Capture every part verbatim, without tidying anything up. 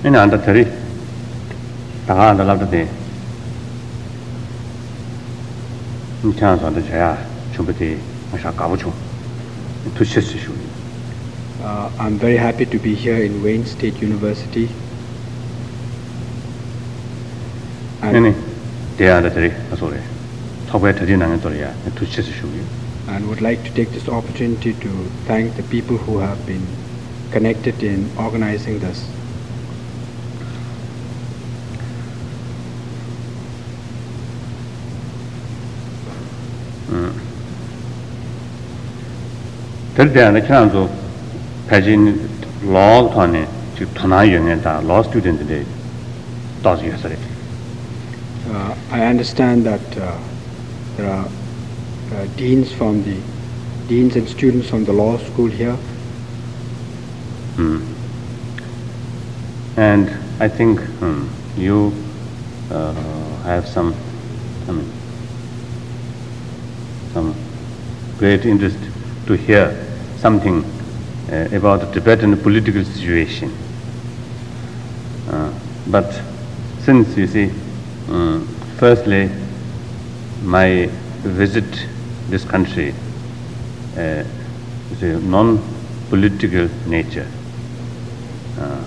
In under three, Taha and the love day. In chance on the Jaya, Chumbati, Mashakabuchu, to Shishu. Uh, I'm very happy to be here in Wayne State University. And they are the three, sorry. Top way to dinner and to Shishu. And would like to take this opportunity to thank the people who have been connected in organizing this. Third day, the chance of Pajin law on it to Tonayan and law student today. Does yesterday. Uh, I understand that uh, there are uh, deans from the deans and students from the law school here. Mm. And I think hmm, you uh, have some, I mean, some great interest to hear something uh, about the Tibetan political situation. Uh, but since you see, um, firstly, my visit this country uh, is a non-political nature, uh,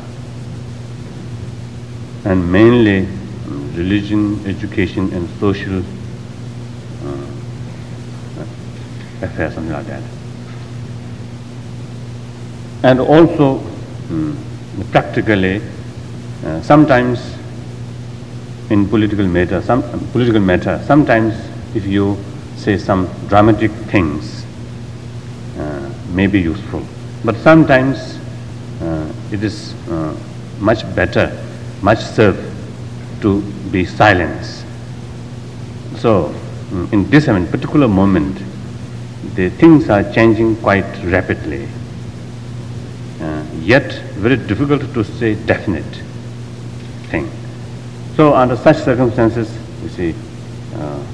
and mainly um, religion, education, and social uh, affairs, something like that. And also, um, practically, uh, sometimes in political matter, some uh, political matter, sometimes if you say some dramatic things, uh, may be useful. But sometimes uh, it is uh, much better, much serve to be silence. So, um, in this I mean, particular moment, the things are changing quite rapidly. Uh, yet very difficult to say definite thing. So under such circumstances, you see, uh,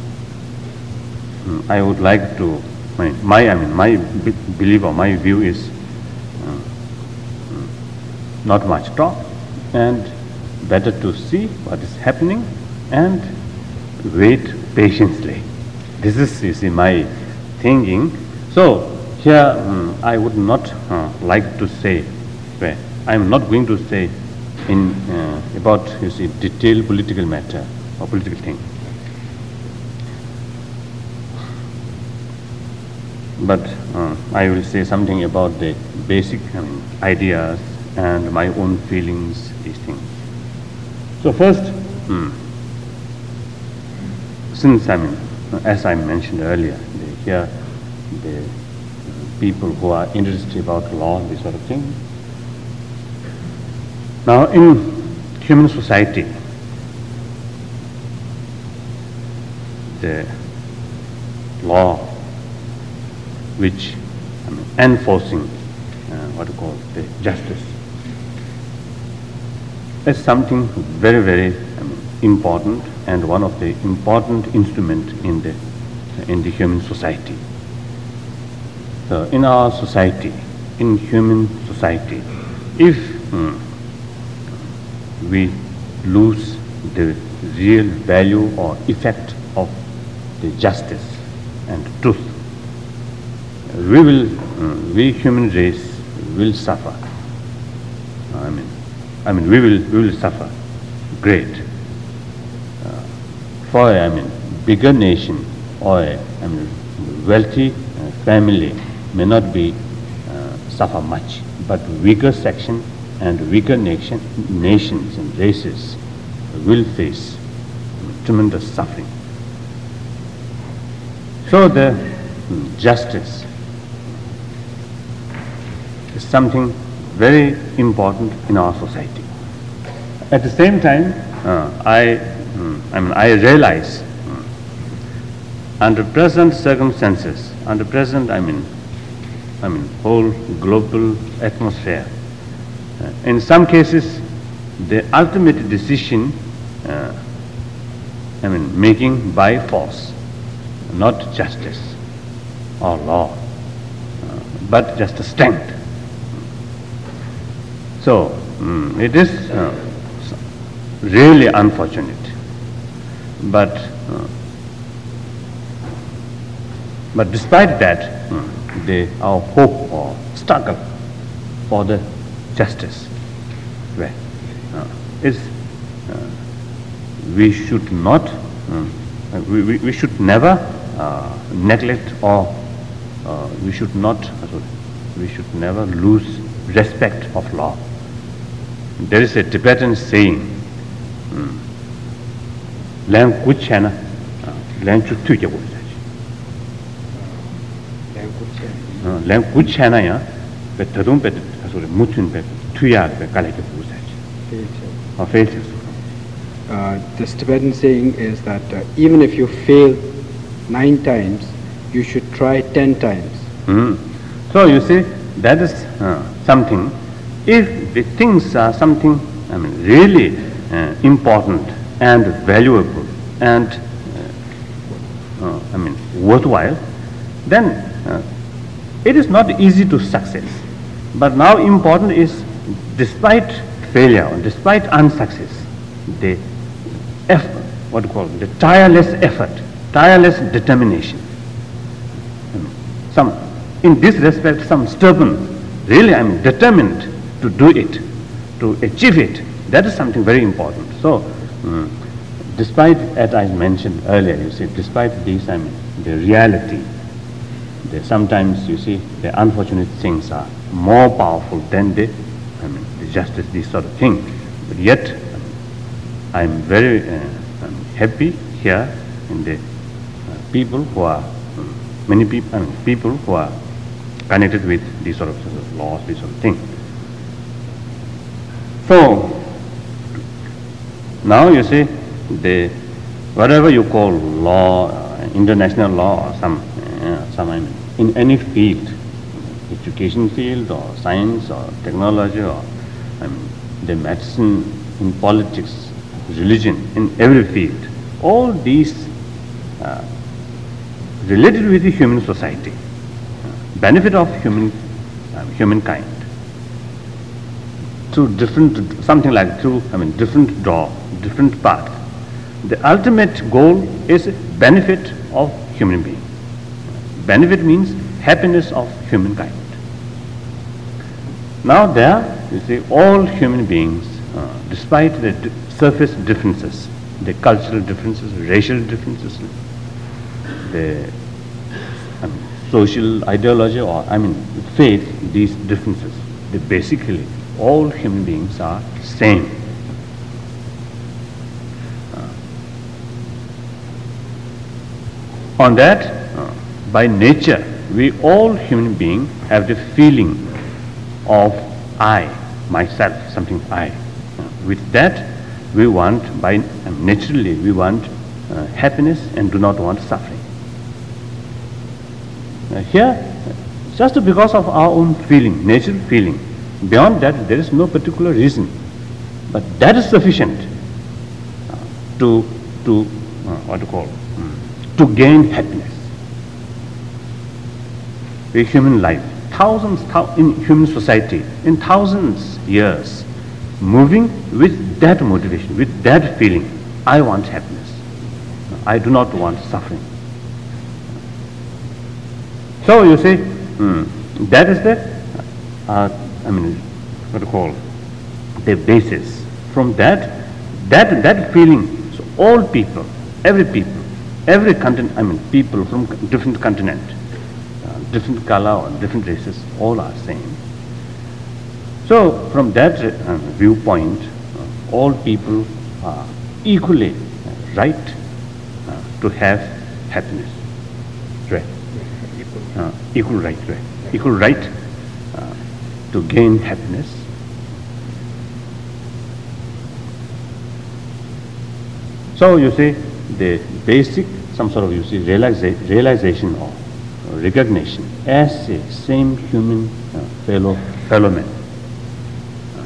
I would like to, my, my I mean, my b- belief or my view is uh, not much talk, and better to see what is happening and wait patiently. This is, you see, my thinking. So here um, I would not uh, like to say, well, I am not going to say in uh, about, you see, detailed political matter or political thing. But uh, I will say something about the basic I mean, ideas and my own feelings, these things. So first, hmm, since I mean, as I mentioned earlier, the, here the people who are interested about law, this sort of thing. Now, in human society, the law which I mean, enforcing uh, what you call the justice is something very, very I mean, important and one of the important instruments in the in the human society. So, in our society, in human society, if hmm, we lose the real value or effect of the justice and truth, we will, uh, we human race will suffer. I mean, I mean, we will, we will suffer great. Uh, for I mean, bigger nation or a I mean, wealthy uh, family may not be uh, suffer much, but weaker section and weaker nation, nations and races will face tremendous suffering. So the mm, justice is something very important in our society. At the same time, uh, I, mm, I mean, I realize mm, under present circumstances, under present, I mean, I mean, whole global atmosphere, uh, in some cases, the ultimate decision, uh, I mean, making by force, not justice or law, uh, but just a strength. So, um, it is uh, really unfortunate. But uh, but despite that, uh, they our hope or struggle for the justice, well, uh, is uh, we should not, uh, we, we, we should never uh, neglect or uh, we should not, uh, sorry, we should never lose respect of law. There is a Tibetan saying, "Len kuchana, len chutu jago jaji." Len kuchana ya, be tadum be sorry mutun be tuya be kalake buzaji. Or failures. Uh, this Tibetan saying is that uh, even if you fail nine times, you should try ten times. Mm. So you see, that is uh, something. If the things are something, I mean, really uh, important and valuable and uh, uh, I mean worthwhile, then uh, it is not easy to success. But now important is, despite failure, or despite unsuccess, the effort, what you call it, the tireless effort, tireless determination. I mean, some, in this respect, some stubborn, really I mean determined to do it, to achieve it. That is something very important. So, um, despite, as I mentioned earlier, you see, despite this, I mean, the reality, the, sometimes you see, the unfortunate things are more powerful than the, I mean, the justice, this sort of thing. But yet, I am very uh, I'm happy here in the uh, people who are, um, many people, I mean, people who are connected with these sort of, sort of laws, these sort of things. So, now you see, the whatever you call law, uh, international law, or some, uh, some I mean, in any field, education field, or science, or technology, or I mean, the medicine, in politics, religion, in every field, all these uh, related with the human society, uh, benefit of human uh, humankind. Through different, something like through, I mean, different door, different path. The ultimate goal is benefit of human being. Benefit means happiness of humankind. Now there, you see, all human beings, uh, despite the d- surface differences, the cultural differences, racial differences, the I mean, social ideology, or I mean, faith, these differences, they basically, all human beings are same. Uh, on that, uh, by nature, we all human beings have the feeling of I, myself, something I. Uh, with that, we want, by uh, naturally, we want uh, happiness and do not want suffering. Uh, here, just because of our own feeling, natural feeling. Beyond that, there is no particular reason, but that is sufficient uh, to to uh, what to call um, to gain happiness. A human life, thousands thou- in human society, in thousands years, moving with that motivation, with that feeling. I want happiness. I do not want suffering. So you see, um, that is the. Uh, I mean, what to call the basis. From that, that that feeling, so all people, every people, every continent, I mean, people from different continent, uh, different color or different races, all are same. So, from that uh, viewpoint, uh, all people are equally uh, right uh, to have happiness, right? Uh, equal right, right? Equal right. To gain happiness. So you see, the basic, some sort of, you see, realiza- realization or recognition as a same human uh, fellow fellow man. Uh,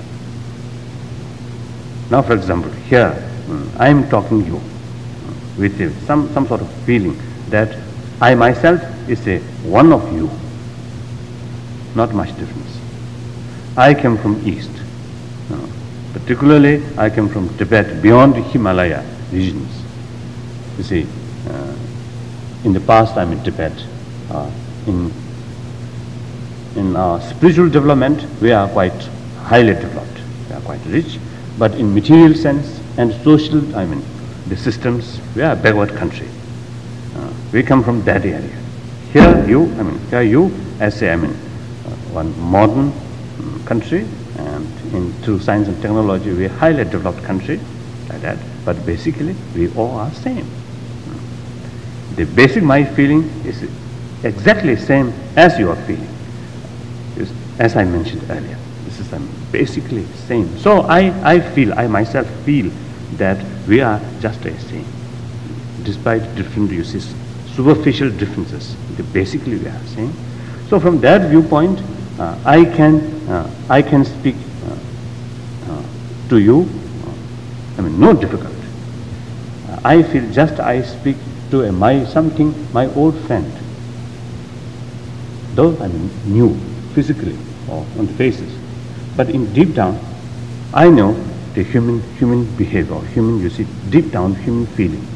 now, for example, here um, I am talking to you uh, with a, some some sort of feeling that I myself is a one of you. Not much difference. I came from East. Uh, Particularly, I come from Tibet, beyond the Himalaya regions. You see, uh, in the past I'm in Tibet. Uh, in in our spiritual development, we are quite highly developed. We are quite rich, but in material sense and social, I mean, the systems, we are a backward country. Uh, we come from that area. Here you, I mean, here you, as a, I mean, uh, one modern um, country, and in through science and technology, we are a highly developed country, like that. But basically, we all are same. The basic my feeling is exactly same as your feeling. Is, as I mentioned earlier, this is um, basically same. So I, I feel, I myself feel that we are just the same, despite different uses, superficial differences. Basically, we are same. So from that viewpoint, uh, I can uh, I can speak uh, uh, to you. Uh, I mean, no difficulty. Uh, I feel just I speak to a, my something my old friend, though I mean new physically or on the faces, but in deep down, I know the human human behavior, human you see deep down human feeling.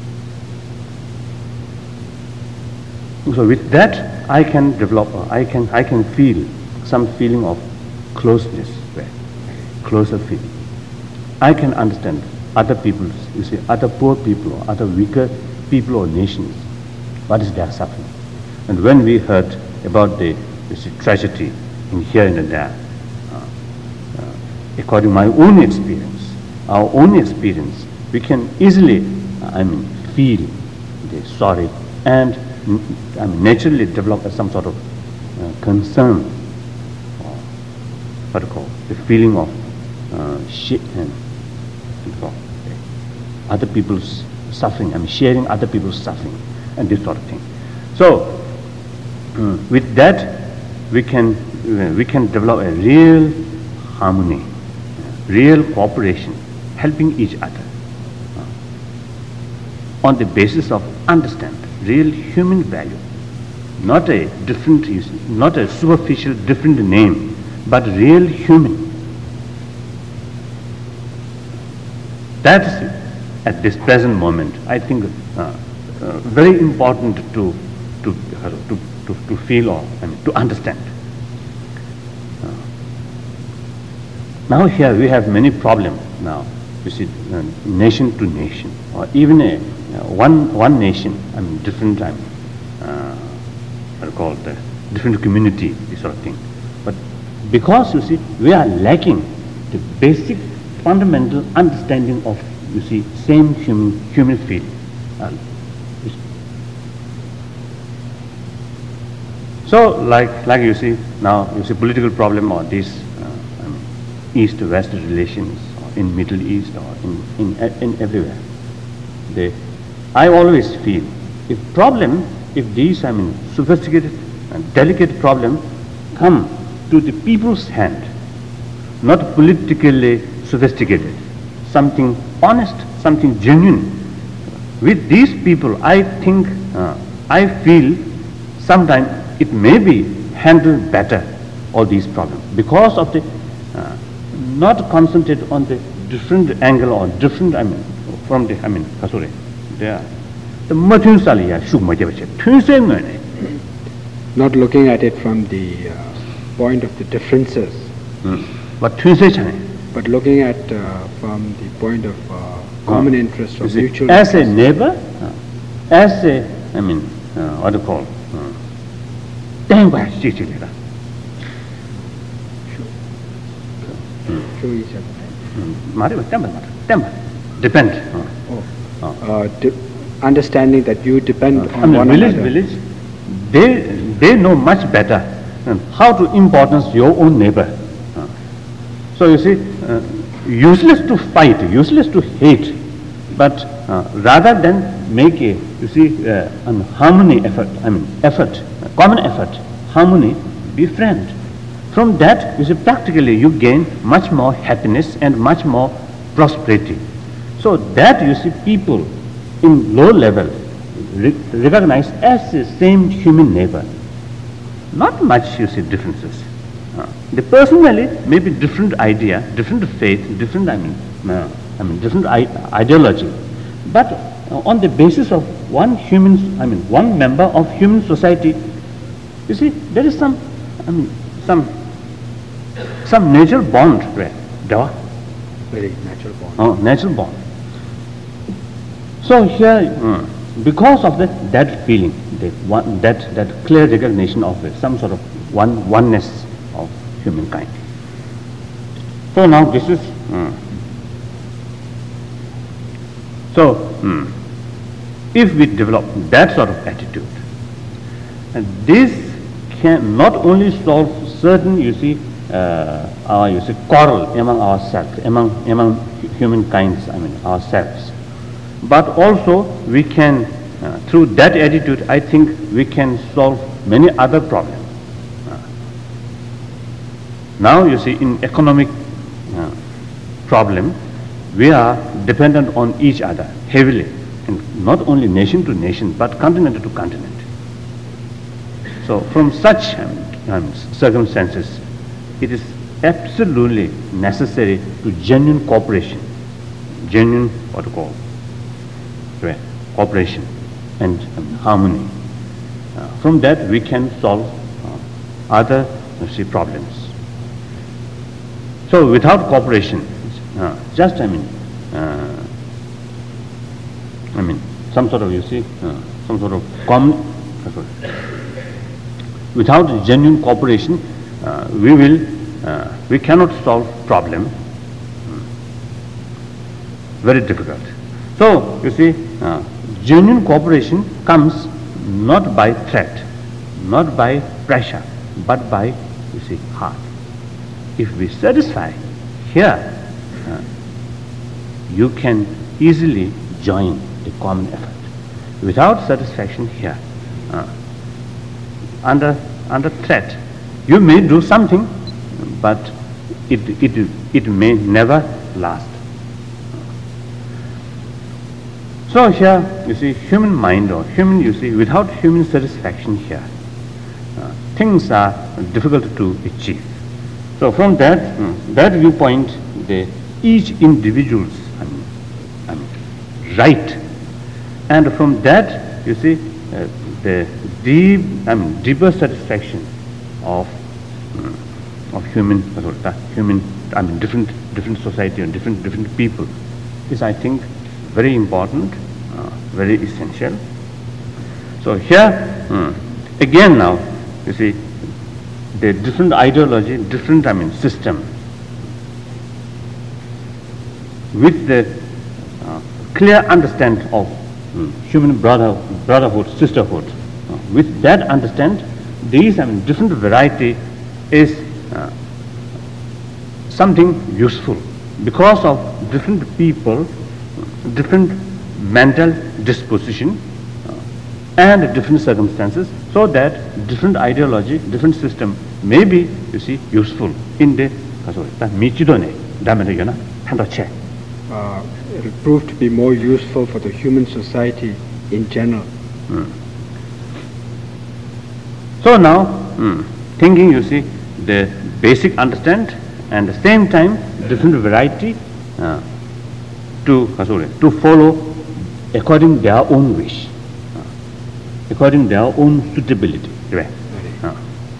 So with that, I can develop, uh, I can I can feel some feeling of closeness, right? Closer feeling. I can understand other people's, you see, other poor people or other weaker people or nations, what is their suffering. And when we heard about the, you see, tragedy in here and there, uh, uh, according to my own experience, our own experience, we can easily, uh, I mean, feel the sorry and I mean, naturally develop some sort of uh, concern, or what do you call the feeling of uh, sh- and, and other people's suffering. I mean, sharing other people's suffering and this sort of thing. So, um, with that, we can uh, we can develop a real harmony, real cooperation, helping each other uh, on the basis of understanding. Real human value, not a different, not a superficial different name, but real human. That's at this present moment, I think, uh, uh, very important to to uh, to, to to feel or I mean to understand. Uh, now here we have many problems. Now you see, uh, nation to nation, or even a Uh, one one nation, I mean different, I mean, uh, what do you call it, uh, different community, this sort of thing. But because you see, we are lacking the basic fundamental understanding of, you see, same human human feeling. Uh, so like like you see now, you see political problem or this uh, I mean, East-West relations, or in Middle East or in in in everywhere. They I always feel, if problem, if these, I mean, sophisticated and delicate problem come to the people's hand, not politically sophisticated, something honest, something genuine, with these people, I think, uh, I feel sometimes it may be handled better, all these problems, because of the, uh, not concentrate on the different angle or different, I mean, from the, I mean, kasure. The not looking at it from the uh, point of the differences, mm. but looking at uh, from the point of uh, common uh, interest or mutual as interest. a neighbor, uh, as a, I mean, uh, what do you call, depend. Oh. Uh, de- understanding that you depend uh, on I mean, one village, another. Village, they they know much better um, how to importance your own neighbor. Uh, so you see, uh, useless to fight, useless to hate, but uh, rather than make a, you see, uh, an harmony effort, I mean effort, a common effort, harmony, befriend. From that, you see, practically you gain much more happiness and much more prosperity. So that, you see, people in low level re- recognize as the same human neighbor. Not much, you see, differences. Uh, the personally may be different idea, different faith, different, I mean, uh, I mean, different I- ideology. But uh, on the basis of one human, I mean, one member of human society, you see, there is some, I mean, some, some natural bond, right? There. Very natural bond. Oh, natural bond. So here, mm, because of that, that feeling, that, one, that, that clear recognition of it, some sort of one oneness of humankind. So now this is, mm, so mm, if we develop that sort of attitude, and this can not only solve certain, you see, uh, our, you see, quarrel among ourselves, among, among humankinds, I mean, ourselves, but also we can, uh, through that attitude, I think we can solve many other problems. Uh, now, you see, in economic uh, problem, we are dependent on each other heavily, and not only nation to nation, but continent to continent. So, from such um, um, circumstances, it is absolutely necessary to genuine cooperation, genuine what to call right, cooperation and um, harmony. Uh, from that, we can solve uh, other you see, problems. So, without cooperation, uh, just I mean, uh, I mean, some sort of you see, uh, some sort of common. Uh, without genuine cooperation, uh, we will, uh, we cannot solve problem. Hmm. Very difficult. So, you see, uh, genuine cooperation comes not by threat, not by pressure, but by, you see, heart. If we satisfy here, uh, you can easily join a common effort. Without satisfaction here, uh, under under threat, you may do something, but it it it may never last. So here, you see, human mind or human, you see, without human satisfaction here, uh, things are difficult to achieve. So from that mm, that viewpoint, the each individual's I mean, I mean, right, and from that, you see, uh, the deep, I mean, deeper satisfaction of mm, of human, uh, human, I mean, different different society and different different people is, I think, very important, uh, very essential. So here, mm, again now, you see, the different ideology, different, I mean, system, with the uh, clear understanding of mm, human brother, brotherhood, sisterhood, uh, with that understand, these, I mean, different variety is uh, something useful because of different people, different mental disposition, uh, and different circumstances, so that different ideology, different system may be, you see, useful in the uh, it will prove to be more useful for the human society in general. Mm. So now, mm, thinking, you see, the basic understand, and at the same time, different variety uh, to uh, sorry, to follow according their own wish, uh, according their own suitability. Right? Uh.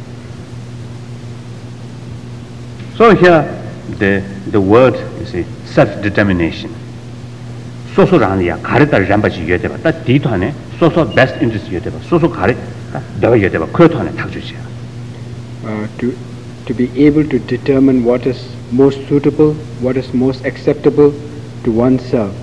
So here, the the word, you see, self-determination. So so raniya karita rambaji yedeba. That ditone so so best interest yedeba. So so kari dawa yedeba. Krotone takjuji. To to be able to determine what is most suitable, what is most acceptable to oneself.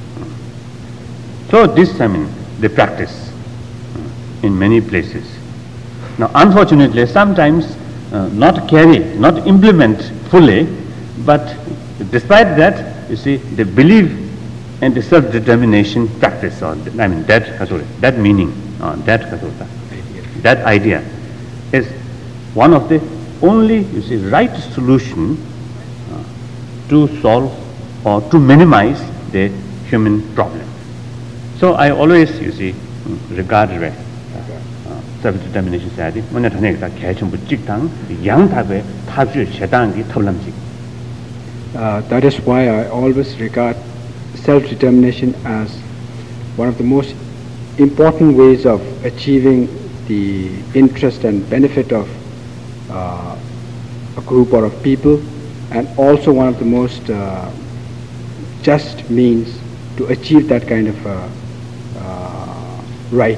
So this, I mean, they practice in many places. Now, unfortunately, sometimes uh, not carry, not implement fully, but despite that, you see, they believe in the self-determination practice, or I mean, that sorry, that meaning, uh, that idea. that idea is one of the only, you see, right solution uh, to solve or to minimize the human problem. So I always, you see, regard uh, uh, self-determination sadi mona thane ta khyachum bu chiktang yang thabe thapju chedang gi thoblamji. That is why I always regard self-determination as one of the most important ways of achieving the interest and benefit of uh, a group or of people, and also one of the most uh, just means to achieve that kind of uh, uh, right.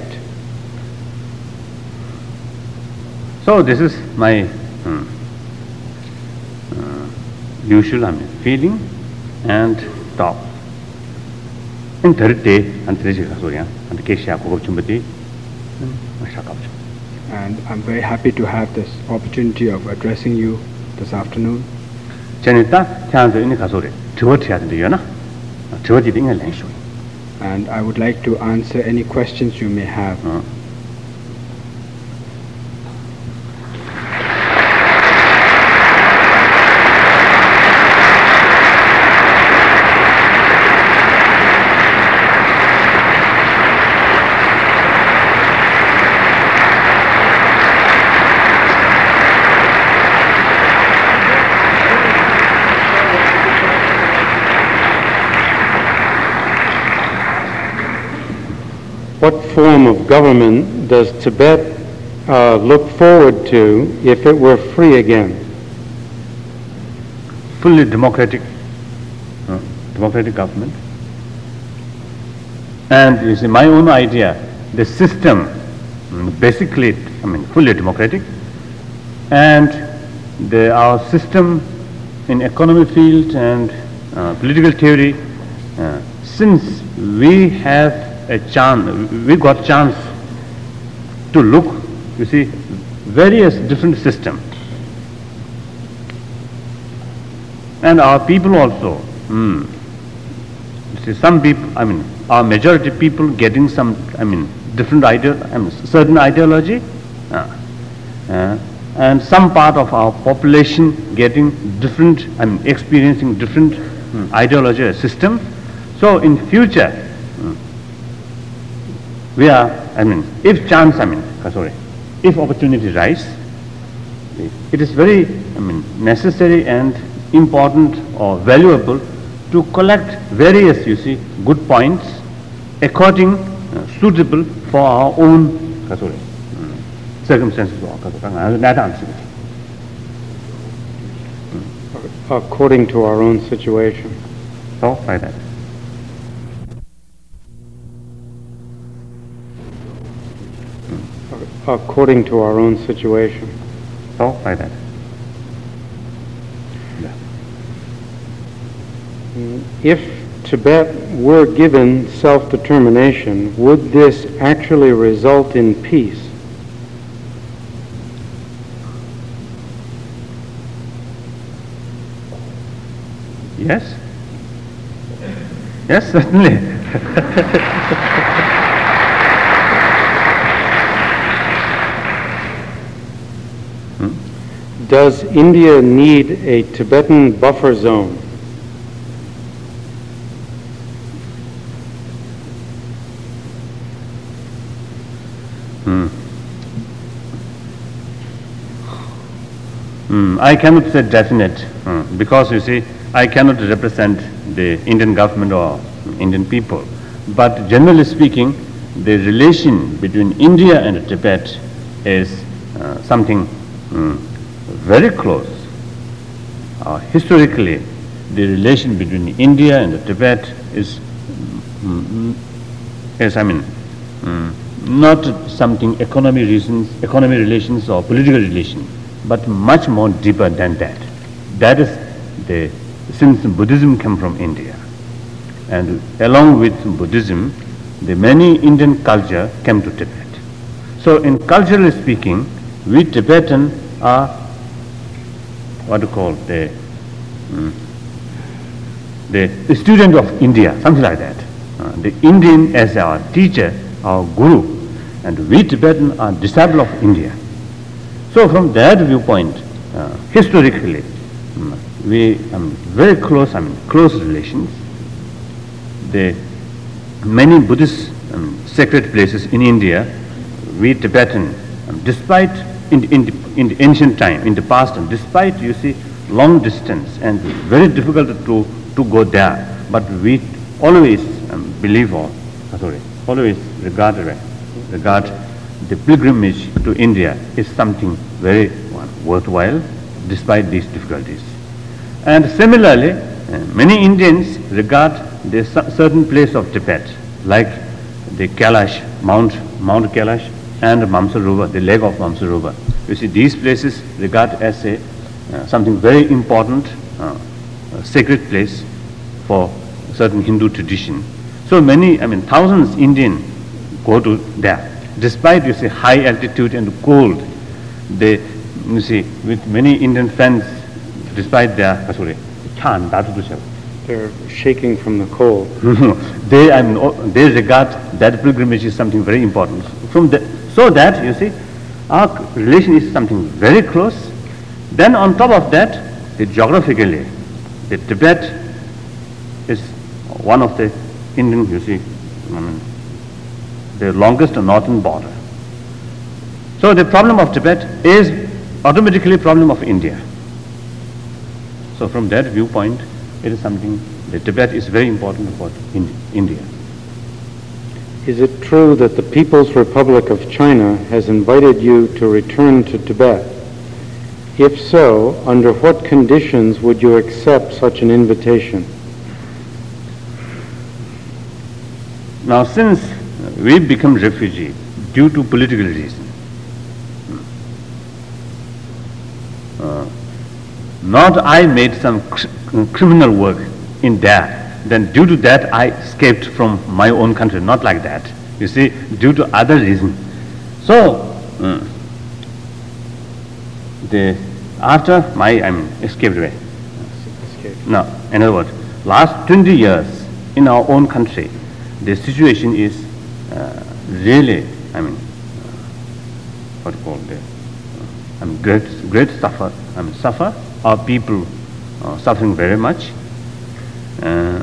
So this is my hmm, uh, usual I mean, feeling and thought. In third day, and And I'm very happy to have this opportunity of addressing you this afternoon. And I would like to answer any questions you may have. Uh. What form of government does Tibet uh, look forward to if it were free again? Fully democratic, uh, democratic government. And you see, my own idea, the system, basically, I mean, fully democratic, and the, our system in economic field and uh, political theory, uh, since we have a chance, we got chance to look, you see, various different systems. And our people also, hmm, you see, some people, I mean, our majority people getting some, I mean, different idea, I mean, certain ideology, uh, uh, and some part of our population getting different, I mean, experiencing different hmm, ideology or system. So in future, we are, I mean, if chance, I mean, sorry, if opportunity rise, it is very, I mean, necessary and important or valuable to collect various, you see, good points according, uh, suitable for our own, sorry, circumstances. According to our own situation. So, like that. According to our own situation. So, like that. Yeah. If Tibet were given self-determination, would this actually result in peace? Yes. Yes, certainly. Does India need a Tibetan buffer zone? Hmm. Hmm. I cannot say definite hmm. because you see, I cannot represent the Indian government or Indian people. But generally speaking, the relation between India and Tibet is uh, something hmm, very close. Uh, historically, the relation between India and Tibet is, mm, is I mean, mm, not something economic reasons, economic relations or political relations, but much more deeper than that. That is the, since Buddhism came from India, and along with Buddhism, the many Indian culture came to Tibet. So in culturally speaking, we Tibetan are what to call the um, the student of India, something like that. Uh, the Indian as our teacher, our guru, and we Tibetan are disciple of India. So from that viewpoint, uh, historically, um, we um, very close, I mean, close relations. The many Buddhist um, sacred places in India, we Tibetan um, despite in, in, the, in the ancient time, in the past, and despite, you see, long distance and very difficult to, to go there, but we always um, believe or, sorry, always regard, regard the pilgrimage to India is something very uh, worthwhile despite these difficulties. And similarly, uh, many Indians regard the certain place of Tibet, like the Kailash, Mount, Mount Kailash and Mansarovar, the lake of Mansarovar. You see, these places regard as a uh, something very important, uh, a sacred place for certain Hindu tradition. So many, I mean, thousands Indians go to there. Despite, you see, high altitude and cold, they, you see, with many Indian friends, despite their, uh, sorry, they're shaking from the cold. they, I mean, they regard that pilgrimage is something very important. From the, so that, you see, our relation is something very close. Then on top of that, the geographically, the Tibet is one of the Indian, you see, I mean, the longest northern border. So the problem of Tibet is automatically a problem of India. So from that viewpoint, it is something, the Tibet is very important for India. Is it true that the People's Republic of China has invited you to return to Tibet? If so, under what conditions would you accept such an invitation? Now, since we become refugees due to political reason, uh, not I made some cr- criminal work in there, then due to that I escaped from my own country, not like that. You see, due to other reason. So, uh, the after my, I mean, escaped away. Escape. Now, in other words, last twenty years in our own country, the situation is uh, really, I mean, uh, what you call the, uh, I mean, great, great suffer, I mean, suffer. Our people uh, suffering very much. Uh,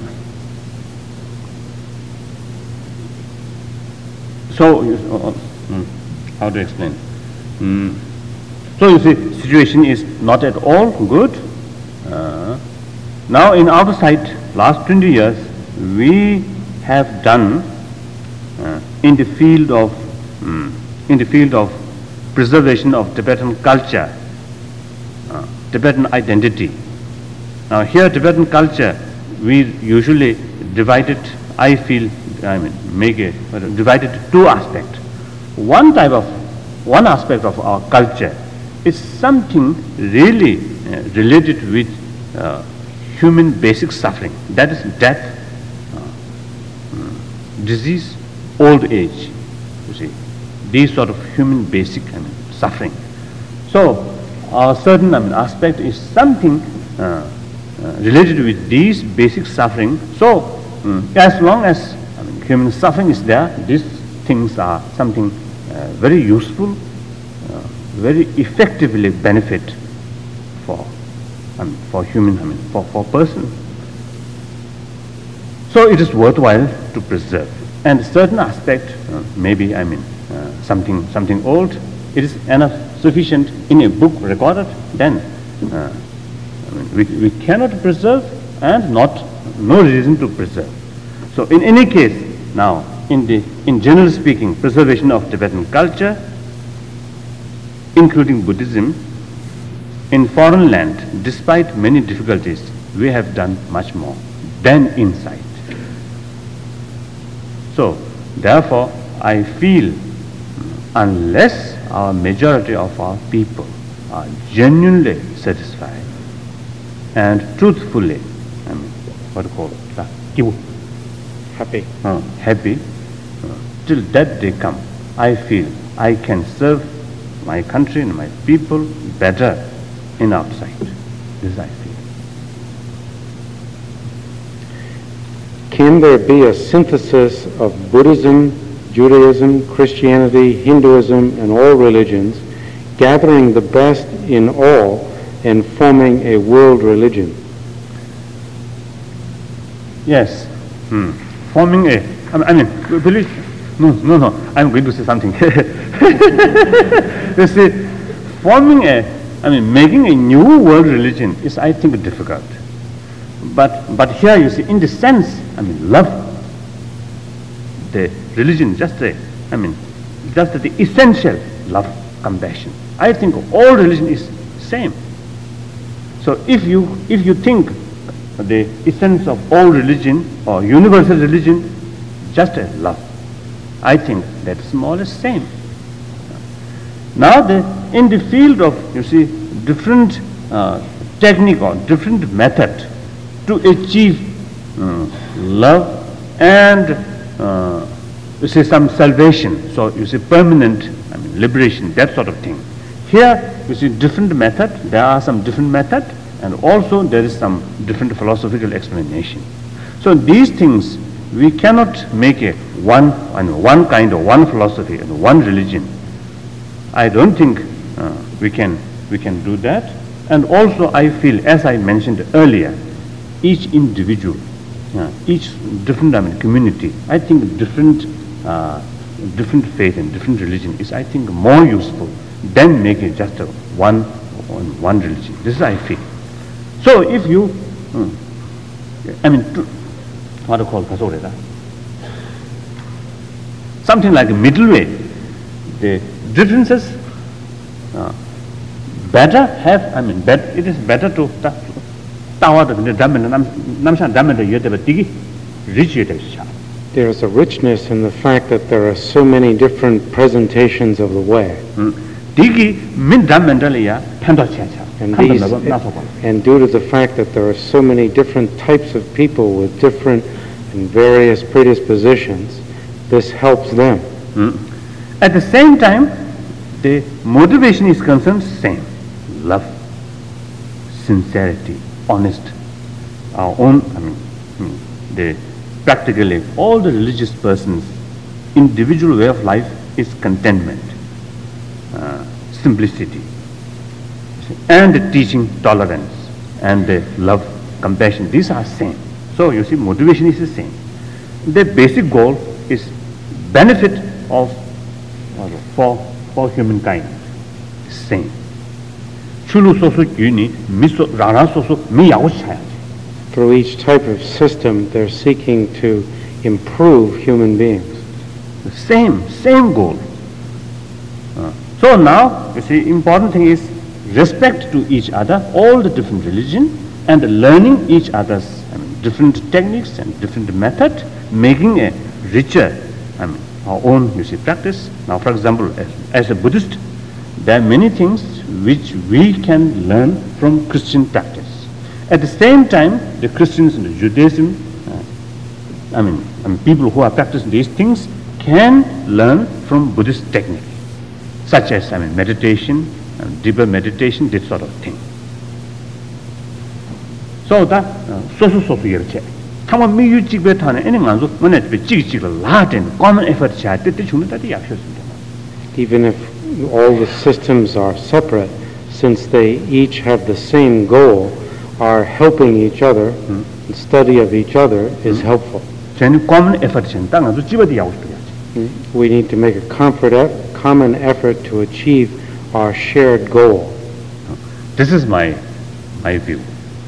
so, uh, uh, how to explain? Mm. So you see, situation is not at all good. Uh, now, in our side, last twenty years, we have done uh, in the field of um, in the field of preservation of Tibetan culture, uh, Tibetan identity. Now, here, Tibetan culture, we usually divide it. I feel, I mean, make it divide it into two aspects. One type of one aspect of our culture is something really uh, related with uh, human basic suffering. That is death, uh, um, disease, old age. You see, these sort of human basic, I mean, suffering. So, a certain, I mean, aspect is something uh, uh, related with these basic suffering. So, um, as long as, I mean, human suffering is there, these things are something uh, very useful, uh, very effectively benefit for, I mean, for human, I mean, for for person. So it is worthwhile to preserve. And certain aspect, uh, maybe, I mean, uh, something something old, it is enough sufficient in a book recorded. Then, uh, I mean, we we cannot preserve, and not no reason to preserve. So in any case, now in the in general speaking, preservation of Tibetan culture, including Buddhism, in foreign land, despite many difficulties, we have done much more than inside. So, therefore, I feel unless our majority of our people are genuinely satisfied and truthfully, I mean, what do you call it? Happy. Uh, happy, uh, till that day come, I feel I can serve my country and my people better in outside. This I feel. Can there be a synthesis of Buddhism, Judaism, Christianity, Hinduism, and all religions, gathering the best in all and forming a world religion? Yes. Hmm. Forming a, I mean, believe, no, no, no, I'm going to say something. You see, forming a, I mean, making a new world religion is, I think, difficult. But, but here you see, in the sense, I mean, love, the religion, just a, I mean, just the essential love, compassion. I think all religion is same. So if you, if you think the essence of all religion or universal religion, just a love, I think that's more or less same. Now, the, in the field of, you see, different uh, technique or different method to achieve uh, love and, uh, you see, some salvation, so you see, permanent, I mean, liberation, that sort of thing. Here, you see, different method, there are some different method, and also there is some different philosophical explanation. So these things, we cannot make a one, I mean, one kind of one philosophy and one religion. I don't think uh, we can we can do that. And also I feel, as I mentioned earlier, each individual, uh, each different, I mean, community, I think different uh, different faith and different religion is, I think, more useful than making just a one one religion. This is I feel. So if you, um, I mean, to, what do you call it? Something like a middle way. The differences uh, better have, I mean, bet, it is better to there is a richness in the fact that there are so many different presentations of the way. And, these, and due to the fact that there are so many different types of people with different and various predispositions, this helps them. Mm. At the same time, the motivation is concerned same. Love, sincerity, honest. Our own, I mean, I mean the practically all the religious persons' individual way of life is contentment, uh, simplicity, and the teaching tolerance, and the love, compassion. These are same. So you see, motivation is the same. The basic goal is benefit of for for humankind. Same. Through each type of system, they're seeking to improve human beings. The same, same goal. Uh, so now, you see, important thing is respect to each other, all the different religion, and learning each other's, I mean, different techniques and different method, making a richer, I mean, our own, you see, practice. Now, for example, as, as a Buddhist, there are many things which we can learn from Christian practice. At the same time, the Christians and the Judaism, uh, I mean, I mean, people who are practicing these things can learn from Buddhist technique, such as, I mean, meditation, uh, deeper meditation, this sort of thing. So that, so so so here, come on, me you jig better, any man, when it be jig jig a lot and common effort chat, did you know that the actions? Even if all the systems are separate, since they each have the same goal, are helping each other, mm. and study of each other is mm. helpful. Common effort, mm. We need to make a common effort to achieve our shared goal. This is my my view.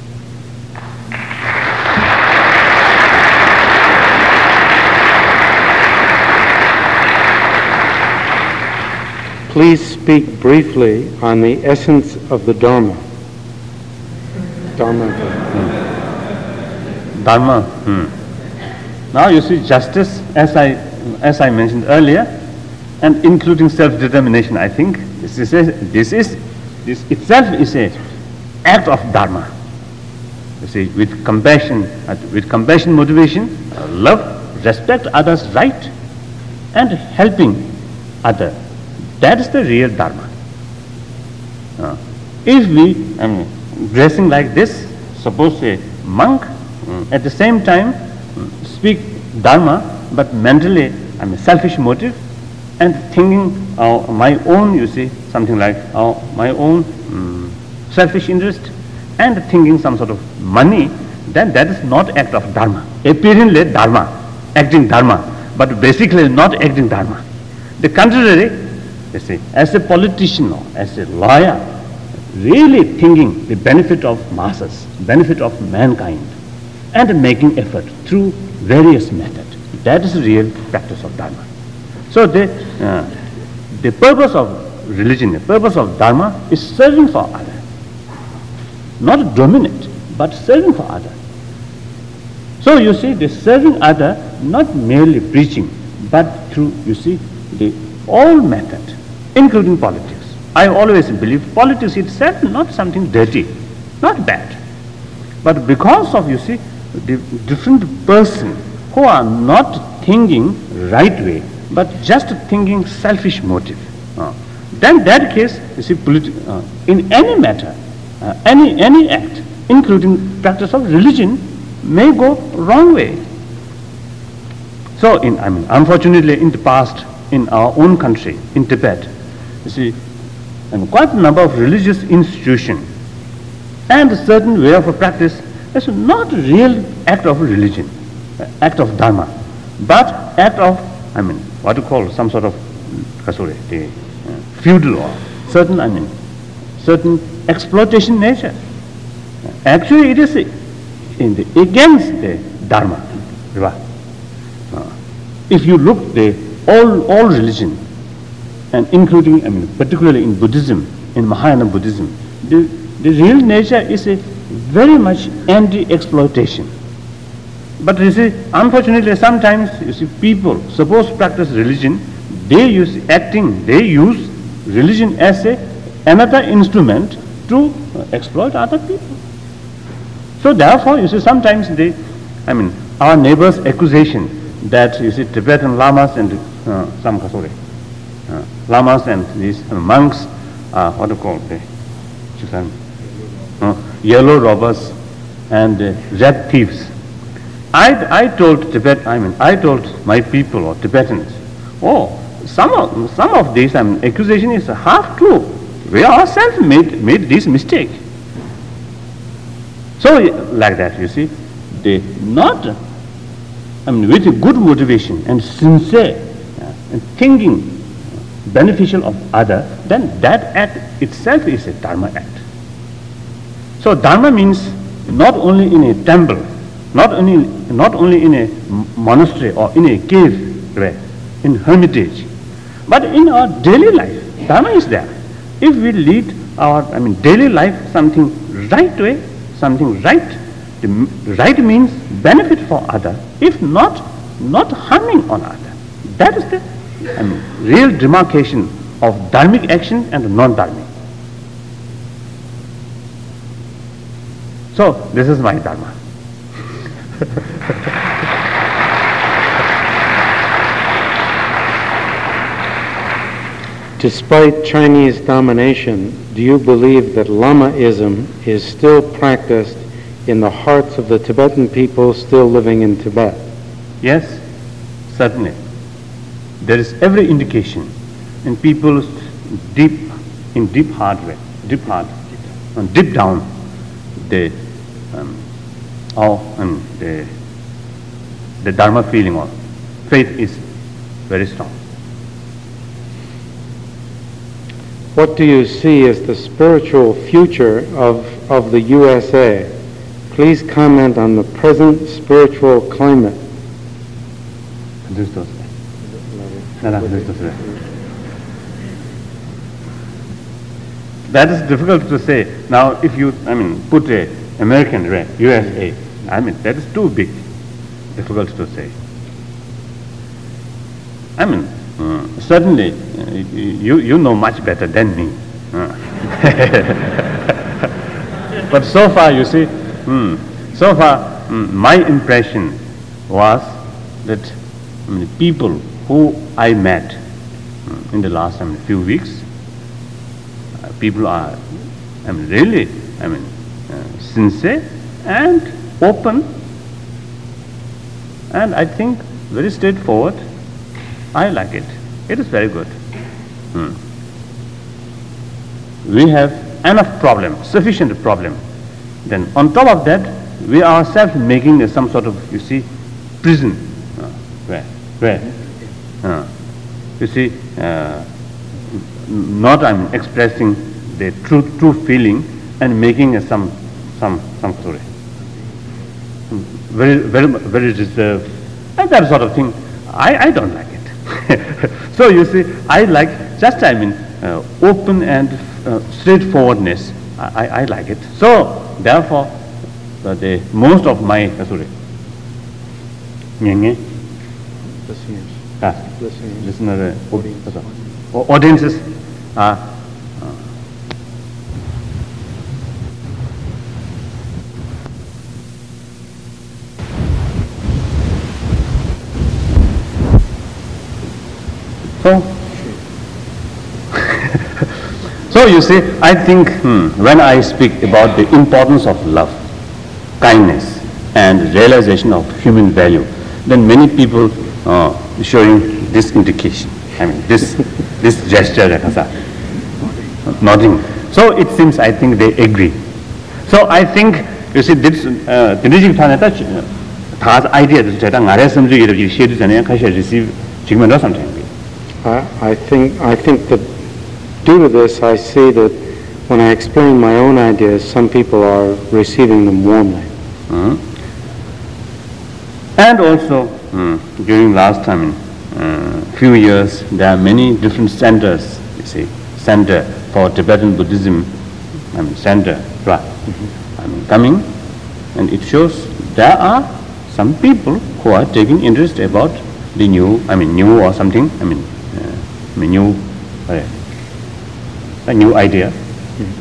Please speak briefly on the essence of the Dharma. Dharma. Hmm. Dharma. Hmm. Now you see, justice, as I as I mentioned earlier, and including self-determination. I think this is a, this is this itself is a act of Dharma. You see, with compassion, with compassion, motivation, uh, love, respect others' right, and helping other. That is the real Dharma. Uh, if we, I mean, dressing like this, suppose a monk, mm, at the same time mm, speak Dharma, but mentally, I mean, selfish motive, and thinking uh, my own, you see, something like uh, my own um, selfish interest, and thinking some sort of money, then that is not act of Dharma. Apparently Dharma, acting Dharma, but basically not acting dharma. The contrary, you see, as a politician or as a lawyer, really thinking the benefit of masses, benefit of mankind, and making effort through various methods. That is the real practice of dharma. So the, uh, the purpose of religion, the purpose of dharma is serving for others. Not dominate, but serving for others. So you see, the serving other, not merely preaching, but through, you see, the all method, including politics. I always believe politics itself not something dirty, not bad. But because of, you see, the different person who are not thinking right way, but just thinking selfish motive, uh, then that case, you see, politi- uh, in any matter, uh, any any act, including practice of religion, may go wrong way. So, in I mean, unfortunately, in the past, in our own country, in Tibet, you see, and quite a number of religious institutions and a certain way of a practice is not a real act of religion, act of dharma, but act of, I mean, what you call some sort of, sorry, the uh, feudal or certain, I mean, certain exploitation nature. Actually, it is in the, against the dharma. Uh, if you look the all all religion, and including, I mean, particularly in Buddhism, in Mahayana Buddhism, the, the real nature is a very much anti-exploitation. But you see, unfortunately, sometimes you see people suppose to practice religion, they use acting, they use religion as a another instrument to uh, exploit other people. So therefore, you see, sometimes they, I mean, our neighbors' accusation that you see Tibetan lamas and uh, some sorry, uh, lamas and these uh, monks are what do you call they, uh, yellow robbers and uh, red thieves. I I told Tibet, I mean, I told my people or Tibetans, oh, some of some of these I mean, accusation is half true. We ourselves made made this mistake. So like that, you see, they not, I mean, with a good motivation and sincere uh, and thinking beneficial of other, then that act itself is a dharma act. So dharma means not only in a temple, not only not only in a monastery or in a cave, right, in hermitage, but in our daily life, dharma is there. If we lead our, I mean, daily life something right way, something right, the right means benefit for other, if not, not harming on other. That is the, I mean, real demarcation of dharmic action and non-dharmic. So, this is my dharma. Despite Chinese domination, do you believe that Lamaism is still practiced in the hearts of the Tibetan people still living in Tibet? Yes, certainly. There is every indication in people's deep, in deep heart way, deep heart, and deep down, the, um, all, um, the, the Dharma feeling or faith is very strong. What do you see as the spiritual future of, of the U S A? Please comment on the present spiritual climate. That is difficult to say. Now, if you, I mean, put a American, right, U S A, I mean, that is too big, difficult to say. I mean, uh, certainly, uh, you you know much better than me. Uh. But so far, you see, hmm, so far, hmm, my impression was that I mean, people who I met hmm, in the last I mean, few weeks, uh, people are, I mean, really, I mean, uh, sincere and open, and I think very straightforward. I like it. It is very good. Hmm. We have enough problem, sufficient problem. Then on top of that, we ourselves making a, some sort of, you see, prison, uh, where Where? Uh, you see, uh, not I'm expressing the true true feeling and making a, some some some story. Very very very reserved and that sort of thing. I, I don't like it. So you see, I like just I mean uh, open and uh, straightforwardness. I, I, I like it. So therefore, uh, the most of my uh, sorry, listeners, ah, Listeners. listener, uh, Audience. au- audiences are. So, so you see, I think hmm, when I speak about the importance of love, kindness, and realization of human value, then many people uh, showing this indication. I mean, this this gesture, nodding. So it seems I think they agree. So I think you see this. Dineji thane ta thas idea this jeta ngare samju yero ji share jane ka share receive jigmendo something. I, I think I think that due to this, I see that when I explain my own ideas, some people are receiving them warmly. Mm. And also, mm, during last time, uh, few years, there are many different centers. You see, center for Tibetan Buddhism, I mean center, right? Mm-hmm. I mean coming, and it shows there are some people who are taking interest about the new, I mean new or something. I mean. I mean, new, uh, a new idea. Mm.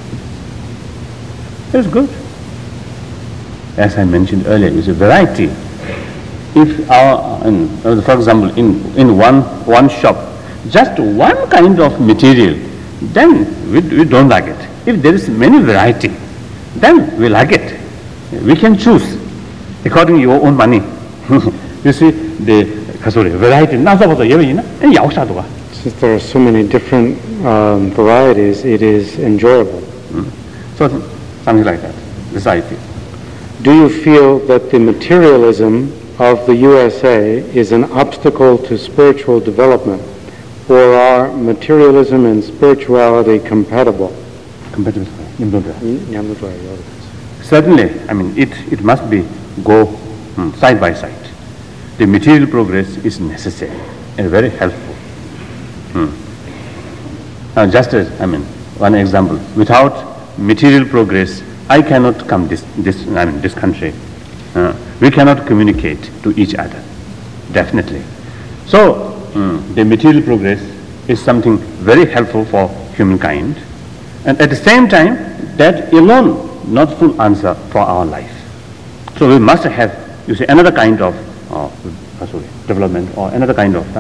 It's good. As I mentioned earlier, it's a variety. If our, in, for example, in, in one, one shop, just one kind of material, then we, we don't like it. If there is many variety, then we like it. We can choose according to your own money. You see, the sorry, variety, Since there are so many different um, varieties, it is enjoyable. Mm. So something like that, this I feel. Do you feel that the materialism of the U S A is an obstacle to spiritual development, or are materialism and spirituality compatible? Compatible. Mm. Certainly, I mean, it, it must be go mm, side by side. The material progress is necessary and very helpful. Hmm. Now, just as, I mean, one example, without material progress, I cannot come this, this I mean, this country. Uh, we cannot communicate to each other, definitely. So, hmm, the material progress is something very helpful for humankind, and at the same time, that alone not full answer for our life. So we must have, you see, another kind of uh, sorry, development or another kind of uh,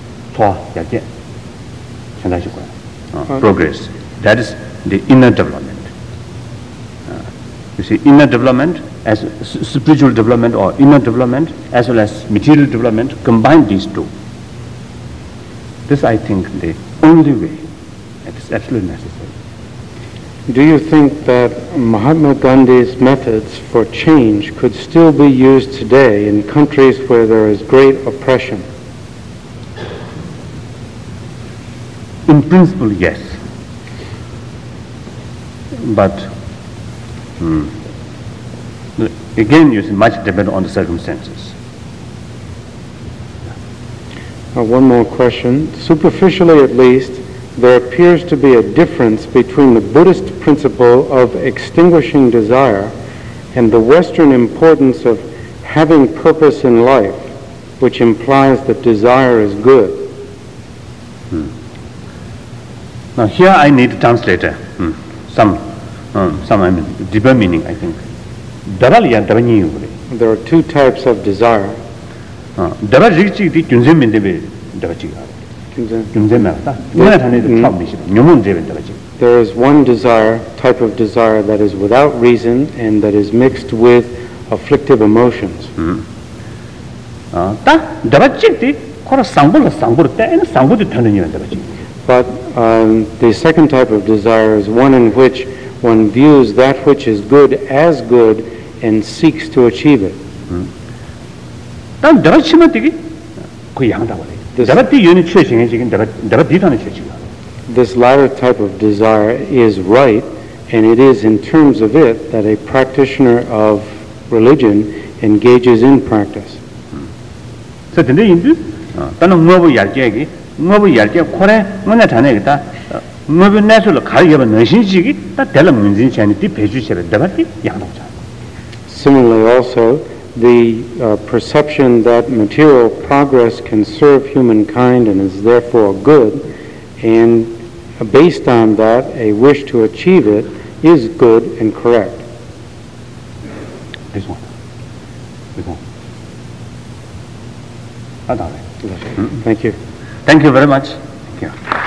progress. That is the inner development. Uh, you see, inner development as spiritual development or inner development as well as material development, combine these two. This, I think, the only way. It is absolutely necessary. Do you think that Mahatma Gandhi's methods for change could still be used today in countries where there is great oppression? In principle, yes. But hmm, again, you see, much depends on the circumstances. Uh, one more question. Superficially, at least, there appears to be a difference between the Buddhist principle of extinguishing desire and the Western importance of having purpose in life, which implies that desire is good. Hmm. Now here I need a translator. Hmm. Some, um, some I mean deeper meaning, I think. There are two types of desire. There is one desire, type of desire, that is without reason and that is mixed with afflictive emotions. Mm. But um, the second type of desire is one in which one views that which is good as good and seeks to achieve it. Mm. 그 양다고 해. This- 내가 이 연이 최신의 지금 내가 내가 비판의 최신이야. This latter type of desire is right, and it is in terms of it that a practitioner of religion engages in practice. 그래서 근데 인도 나는 뭐부 yarjegi 뭐부 yarje 코레 뭐냐 자네겠다. 뭐부 내서로 가려면 너신식이 다 될라 문진 전에 뒤 배주셔야 되바티 양도자. Similarly, also, the uh, perception that material progress can serve humankind and is therefore good, and based on that, a wish to achieve it is good and correct. This one. This one. Ah, darling. Thank you. Thank you very much. Thank you.